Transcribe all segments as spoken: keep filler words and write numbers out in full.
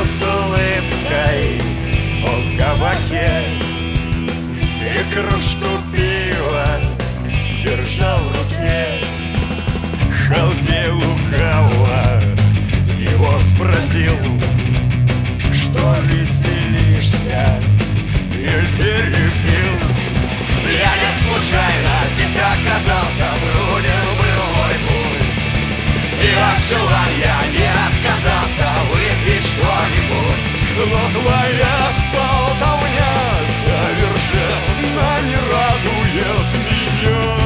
сидел с улыбкой в кабаке и кружку пива держал в руке. Халдей лукаво его спросил: что веселишься? И перебил: я не случайно здесь оказался, труден был мой путь, и от желания не отказался выпить что-нибудь. Но твоя болтовня совершенно не радует меня.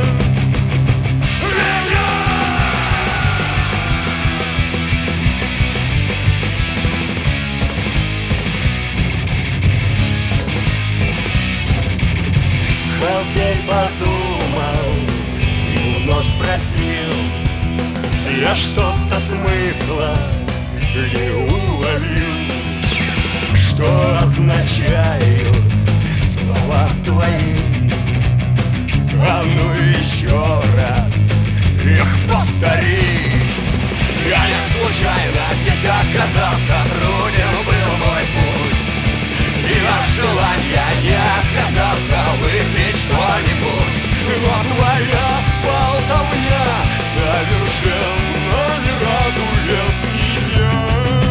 Халдей подумал и вновь спросил: я что-то смысла не уловил. Что означают слова твои? А ну еще раз их повтори. Я не случайно здесь оказался, труден был мой путь, и от желания не отказался выпить что-нибудь. Но твоя болтовня совершенно не радует меня.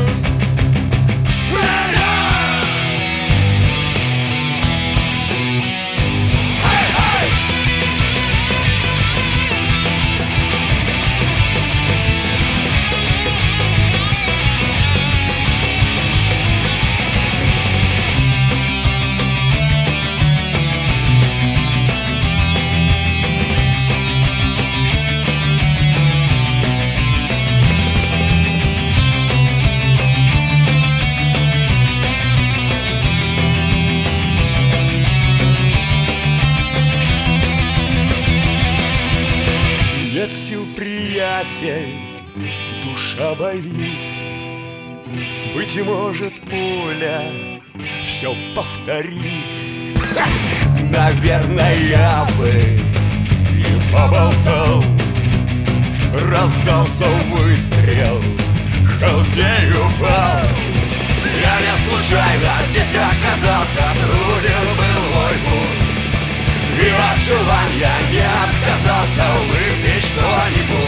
Нет сил, приятель, душа болит. Быть может, пуля все повторит. Ха! Наверное, я бы и поболтал. Раздался выстрел, Халдей упал. Я не случайно здесь оказался, труден был мой путь, и от желания не отказался выпить что-нибудь.